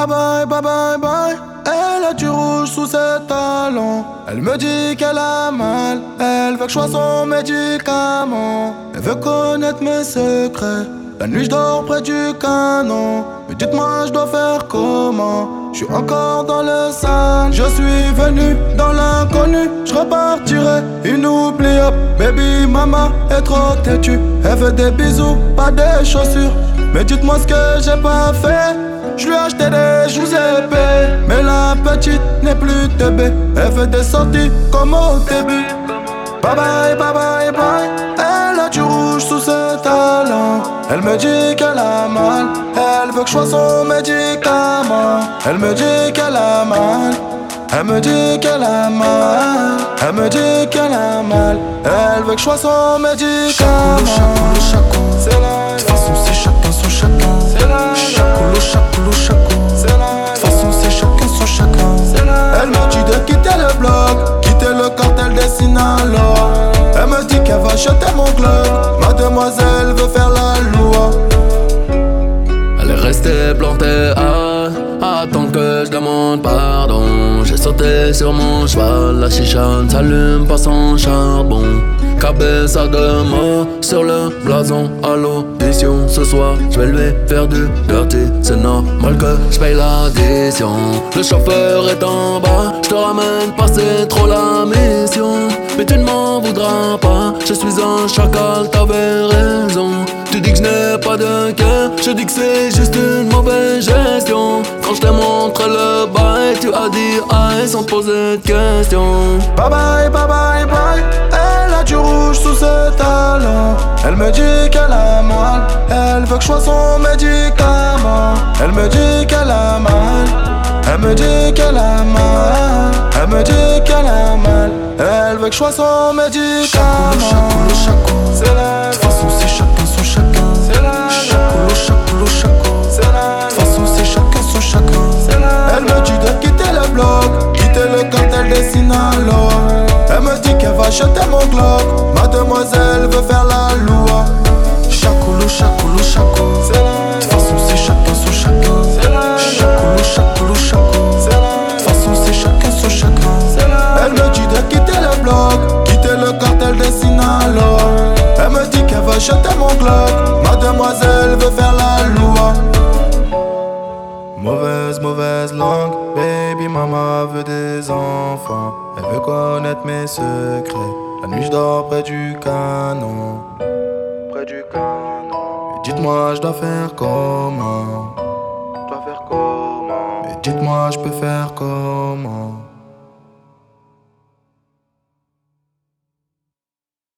Bye bye, bye bye, bye. Elle a du rouge sous ses talons. Elle me dit qu'elle a mal. Elle veut que je sois son médicament. Elle veut connaître mes secrets. La nuit je dors près du canon. Mais dites-moi je dois faire comment. Je suis encore dans le sale. Je suis venu dans l'inconnu. Je repartirai inoubliable. Baby mama est trop têtue. Elle veut des bisous, pas des chaussures. Mais dites-moi ce que j'ai pas fait. Je lui ai acheté des joues épais. Mais la petite n'est plus teubée. Elle fait des sorties comme au début. Bye bye, bye bye, bye. Elle a du rouge sous ses talons. Elle me dit qu'elle a mal. Elle veut que je sois son médicament. Elle me dit qu'elle a mal. Elle me dit qu'elle a mal. Elle me dit qu'elle a mal. Elle veut que je sois son médicament. C'est la de toute façon c'est chacun son chacun. C'est la chaco. De toute façon c'est chacun son chacun. Elle me dit de quitter le bloc, quitter le cartel des Sinaloa. Elle me dit qu'elle va jeter mon club. Mademoiselle veut faire la loi. Elle est restée plantée à attendre que je demande pardon. J'ai sauté sur mon cheval, la chicha ne s'allume pas sans charbon. Cabeza de mort sur le blason à l'audition. Ce soir je vais lui faire du dirty. C'est normal que je paye l'addition. Le chauffeur est en bas, je te ramène pas, c'est trop la mission. Mais tu ne m'en voudras pas, je suis un chacal, t'avais raison. Tu dis que je n'ai pas de cœur, je dis que c'est juste une mauvaise gestion. Quand je t'ai montré le bail, tu as dit aïe sans poser de questions. Bye bye, bye bye, bye. Elle a du rouge sous ses talons. Elle me dit qu'elle a mal. Elle veut que je sois son médicament. Elle me dit qu'elle a mal. Elle me dit qu'elle a mal. Elle me dit qu'elle a mal. Elle veut que je sois son médicament. Chaco. C'est la De toute façon c'est chacun son chacun. C'est la Chaco. C'est la De toute façon c'est chacun son chacun. Elle me dit de quitter le bloc, quitter le cartel des Sinaloa. Elle me dit qu'elle va jeter mon Glock. Mademoiselle veut faire la loi. Chaco. C'est la De toute façon c'est chacun son chacun. C'est la Chaco. C'est la De toute façon c'est chacun son chacun. Elle me dit de quitter le bloc, quitter le cartel des Sinaloa. Elle me dit qu'elle va jeter mon Glock. Mademoiselle veut faire la loi. Mauvaise langue, baby mama veut des enfants. Elle veut connaître mes secrets. La nuit je dors près du canon. Près du canon. Mais dites-moi je dois faire comment. Je dois faire comment. Mais dites-moi je peux faire comment.